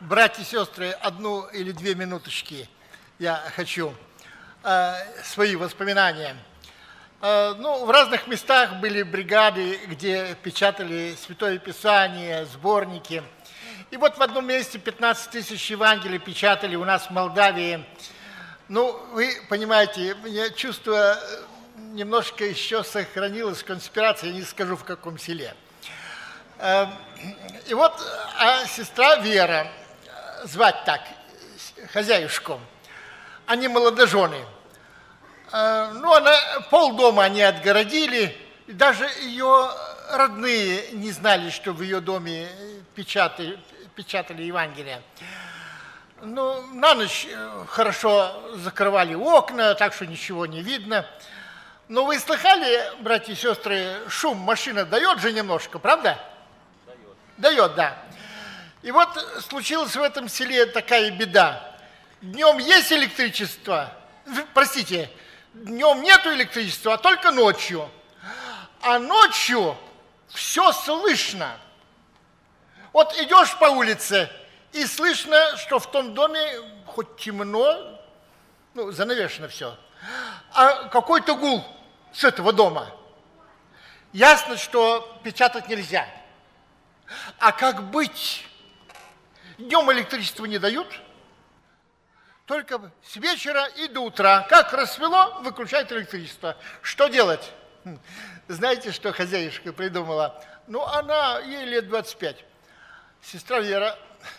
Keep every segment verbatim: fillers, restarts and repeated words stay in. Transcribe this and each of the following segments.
Братья и сестры, одну или две минуточки я хочу э, свои воспоминания. Э, ну, в разных местах были бригады, где печатали Святое Писание, сборники. И вот в одном месте пятнадцать тысяч Евангелий печатали у нас в Молдавии. Ну, вы понимаете, я чувствую, немножко еще сохранилась конспирация, я не скажу в каком селе. Э, и вот а сестра Вера, звать так, хозяюшку, они молодожены. Ну, она, полдома они отгородили, и даже ее родные не знали, что в ее доме печатали, печатали Евангелие. Ну, на ночь хорошо закрывали окна, так что ничего не видно. Но вы слыхали, братья и сестры, шум машина дает же немножко, правда? Дает. Дает, да. И вот случилась в этом селе такая беда. Днем есть электричество, простите, днем нету электричества, а только ночью. А ночью все слышно. Вот идешь по улице, и слышно, что в том доме хоть темно, ну, занавешено все, а какой-то гул с этого дома. Ясно, что печатать нельзя. А как быть? Днем электричество не дают, только с вечера и до утра. Как рассвело, выключают электричество. Что делать? Знаете, что хозяюшка придумала? Ну, она, ей лет двадцать пять. Сестра Вера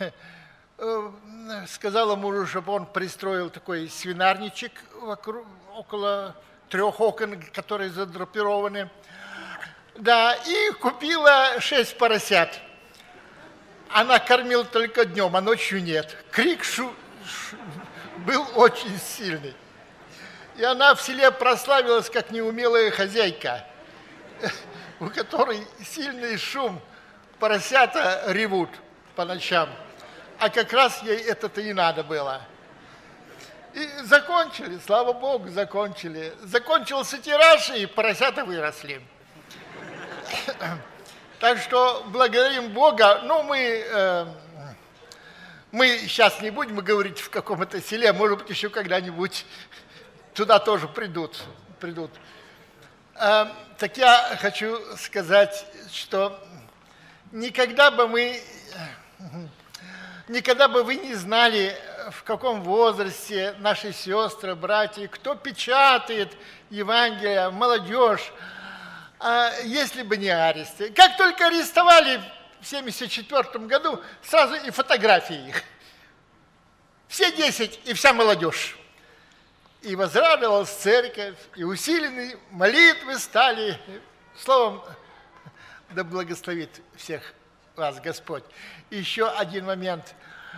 сказала мужу, чтобы он пристроил такой свинарничек вокруг, около трех окон, которые задрапированы. Да, и купила шесть поросят. Она кормила только днем, а ночью нет. Крик шу, шу, был очень сильный. И она в селе прославилась как неумелая хозяйка, у которой сильный шум, поросята ревут по ночам. А как раз ей это-то и надо было. И закончили, слава Богу, закончили. Закончился тираж, и поросята выросли. Так что благодарим Бога. Ну, мы, э, мы сейчас не будем говорить в каком-то селе, может быть, еще когда-нибудь туда тоже придут. придут. Э, так я хочу сказать, что никогда бы мы, никогда бы вы не знали, в каком возрасте наши сестры, братья, кто печатает Евангелие, молодежь, если бы не аресты. Как только арестовали в семьдесят четвёртом году, сразу и фотографии их. Все десять и вся молодежь. И возрадовалась церковь, и усиленные молитвы стали. Словом, да благословит всех вас Господь. И еще один момент.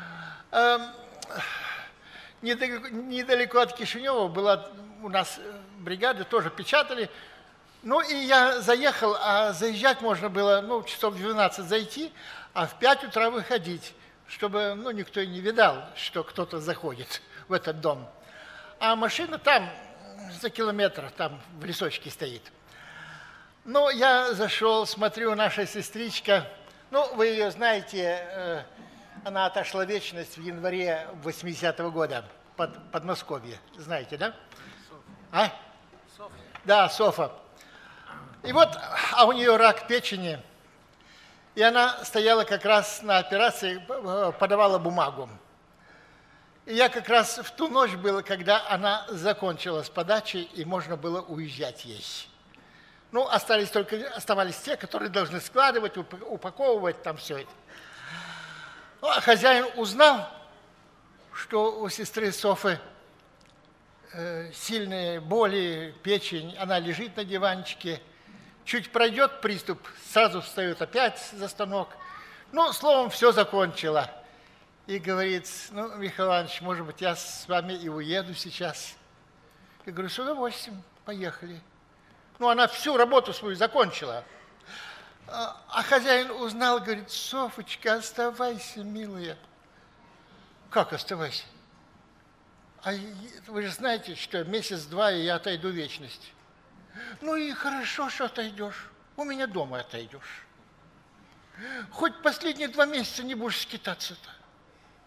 Недалеко, недалеко от Кишинева была у нас бригада, тоже печатали. Ну и я заехал, а заезжать можно было, ну, часов в двенадцать зайти, а в пять утра выходить, чтобы, ну, никто и не видал, что кто-то заходит в этот дом. А машина там, за километр, там в лесочке стоит. Ну, я зашел, смотрю, наша сестричка, ну, вы ее знаете, она отошла в вечность в январе восьмидесятого года, под Подмосковье, знаете, да? А? Софа. Да, Софа. И вот, а у нее рак печени, и она стояла как раз на операции, подавала бумагу. И я как раз в ту ночь был, когда она закончила с подачей, и можно было уезжать ей. Ну, остались только, оставались те, которые должны складывать, упаковывать там все это. Ну, а хозяин узнал, что у сестры Софы э, сильные боли, печень, она лежит на диванчике. Чуть пройдет приступ, сразу встает опять за станок. Ну, словом, все закончила. И говорит, ну, Михаил Иванович, может быть, я с вами и уеду сейчас. Я говорю, с удовольствием, поехали. Ну, она всю работу свою закончила. А, а хозяин узнал, говорит, Софочка, оставайся, милая. Как оставайся? А вы же знаете, что месяц-два, и я отойду в вечность. Ну и хорошо, что отойдешь. У меня дома отойдешь. Хоть последние два месяца не будешь скитаться-то.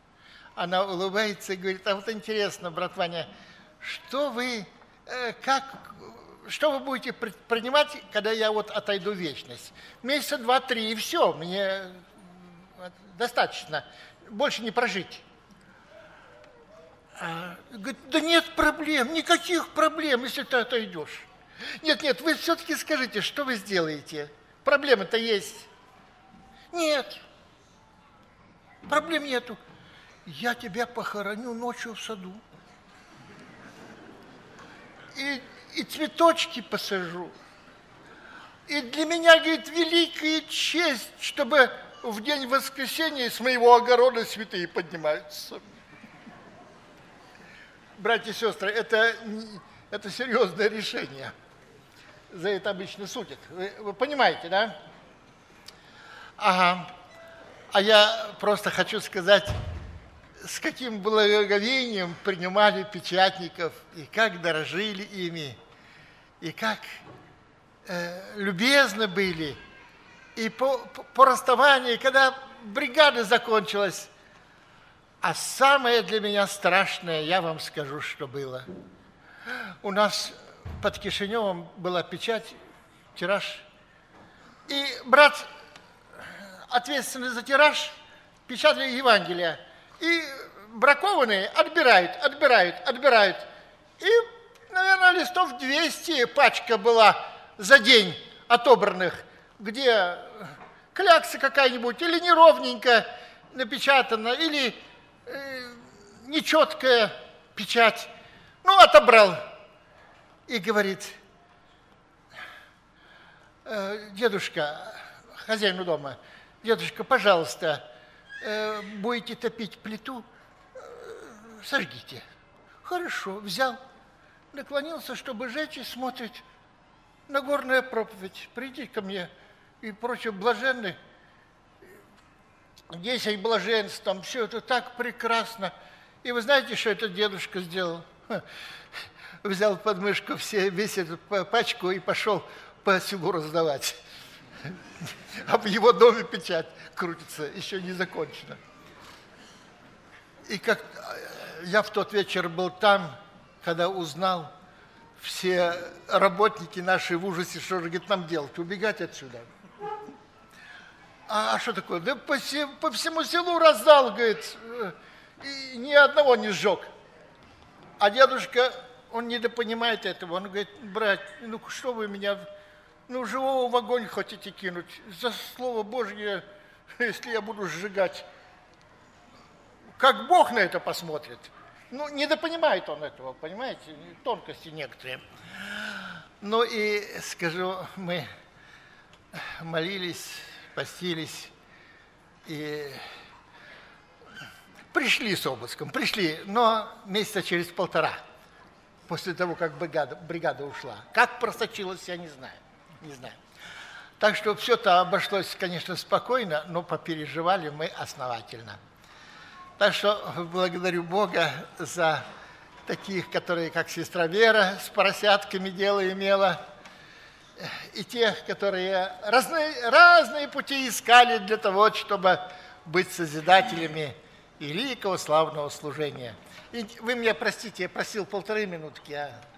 она улыбается и говорит: а вот интересно, брат Ваня, что вы, э, как, что вы будете предпринимать, когда я вот отойду в вечность? Месяца два-три, и все, мне достаточно, больше не прожить. А, говорит: да нет проблем, никаких проблем, если ты отойдешь. Нет, нет, вы все-таки скажите, что вы сделаете? Проблемы-то есть. Нет, проблем нету. Я тебя похороню ночью в саду. И, и цветочки посажу. И для меня, говорит, великая честь, чтобы в день воскресенья с моего огорода святые поднимаются. Братья и сестры, это, это серьезное решение. За это обычно судят. Вы, вы понимаете, да? Ага. А я просто хочу сказать, с каким благоговением принимали печатников, и как дорожили ими, и как э, любезны были. И по, по, по расставании, когда бригада закончилась, а самое для меня страшное, я вам скажу, что было. У нас под Кишиневом была печать, тираж. И брат, ответственный за тираж, печатали Евангелие. И бракованные отбирают, отбирают, отбирают. И, наверное, листов двести пачка была за день отобранных, где клякса какая-нибудь, или неровненько напечатана, или э, нечеткая печать. Ну, отобрал. И говорит: э, дедушка, хозяину дома, дедушка, пожалуйста, э, будете топить плиту, э, сожгите. Хорошо, взял, наклонился, чтобы жечь, и смотрит: Нагорная проповедь, приди ко мне, и прочее, блаженны, десять блаженств, там все это так прекрасно. И вы знаете, что этот дедушка сделал? Взял под мышку все, весь эту пачку и пошел по селу раздавать. А в его доме печать крутится, еще не закончена. И как я в тот вечер был там, когда узнал, все работники наши в ужасе, что же, говорит, нам делать, убегать отсюда. А, а что такое? Да по, по всему селу раздал, говорит, и ни одного не сжег. А дедушка, он недопонимает этого, он говорит: брат, ну что вы меня, ну живого в огонь хотите кинуть? За слово Божье, если я буду сжигать, как Бог на это посмотрит? Ну, недопонимает он этого, понимаете, тонкости некоторые. Ну и, скажу, мы молились, постились и пришли с обыском, пришли, но месяца через полтора, после того, как бригада, бригада ушла. Как просочилась, я не знаю, не знаю. Так что все-то обошлось, конечно, спокойно, но попереживали мы основательно. Так что благодарю Бога за таких, которые, как сестра Вера, с поросятками дело имела, и тех, которые разные, разные пути искали для того, чтобы быть созидателями великого славного служения. И вы меня простите, я просил полторы минутки, а